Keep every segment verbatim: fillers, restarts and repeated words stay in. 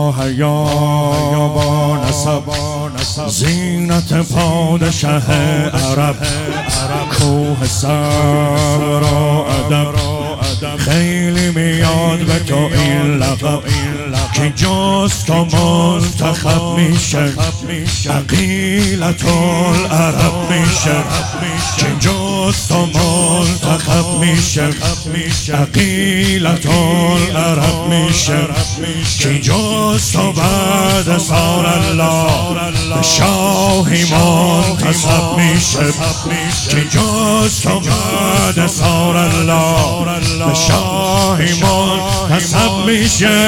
با حیا با نسب زینت پادشه عرب کوه صبر و ادب خیلی میاد به تو این لقب که جز تو منتخب میشه عقیلت العرب میشه که جز تو منتخب میشه عقیلت العرب میشه که جز تو بعد صار الله شاهی منتصب میشه که جز تو بعد صار الله شاهی منتصب میشه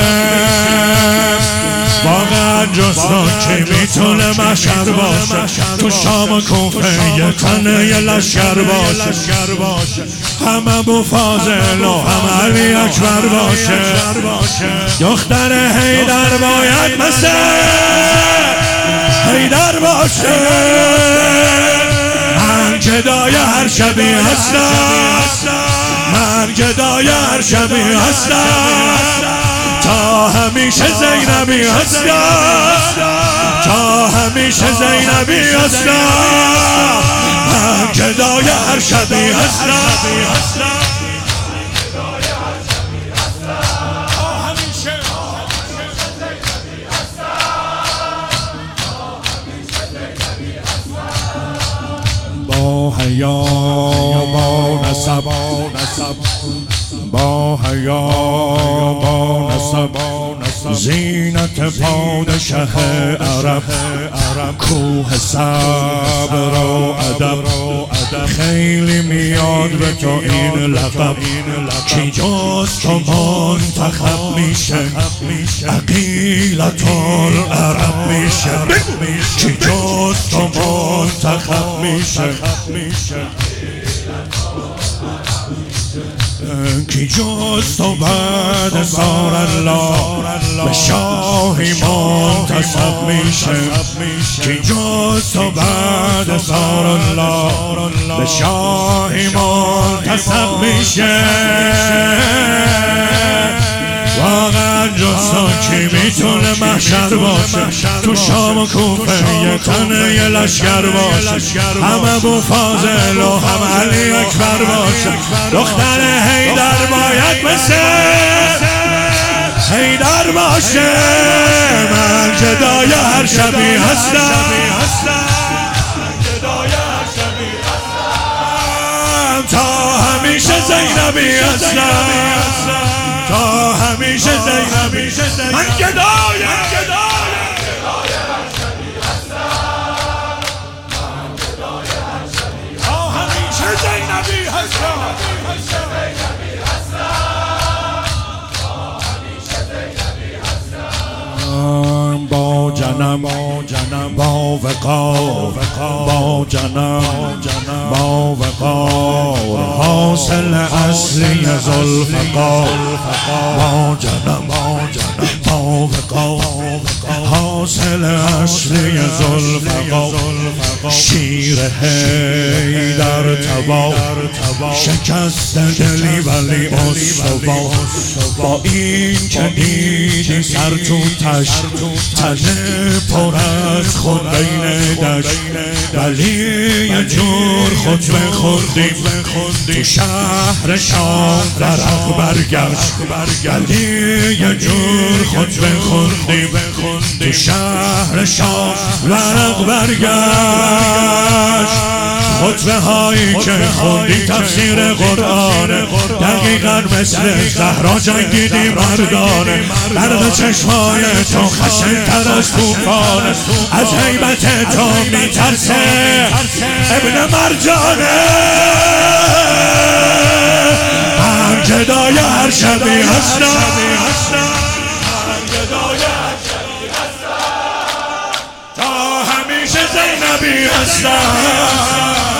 واقعا جز تو که میتونه محشر باشه تو شام و کوفه یه تنه یه لشکر باشه هم ابو فاضل و هم علی اکبر باشه دختر حیدر باید مثل حیدر باشه من گدای هر شبی هستم من گدای هر شبی هستم تا همیشه زینبی هستم تا همیشه زینبی هستم من گدای هر شبی هستم با حیا با نسب با حیا با نسب زینت پادشه عرب کوه صبر و ادب خیلی میاد به تو این لقب که جز تو منتخب میشه عقیلت العرب میشه که جز تو منتخب میشه که جز تو بعد صار الله به شاهی منتصب میشه که جز تو بعد صار الله به شاهی منتصب میشه واقعا جز تو کی میتونه محشر باشه تو شام و کوفه یه تنه یه لشکر باشه هم ابو فاضل و هم علی اکبر باشه دختر حیدر باید مثل حیدر باشه من گدای هر شبی هستم تا همیشه زینبی هستم تا همیشه زینبی من گدای من گدای تا همیشه زینبی هستم با جنم با وقار با جنم با وقار حاصل اصلی ذوالفقار با جنم با وقار حاصل اصلی ذوالفقار شیر حیدر تبا شکست دلی ولی استوا با این که دیدی سر تو تش تنه پر از خون بین دشت ولی یه جور خطبه خوندیم تو شهر شام ورق برگشت ولی یه جور خطبه خوندیم تو شهر شام ورق برگشت خطبه هایی که خوندی تفسیر قرآن دقیقا مثل زهرا جنگیدی مردانه برق چشمای تو خشن تر از توفانه از هیبت تو میترسه ابن مرجانه من گدای هر شبی هستم تا همیشه زینبی هستم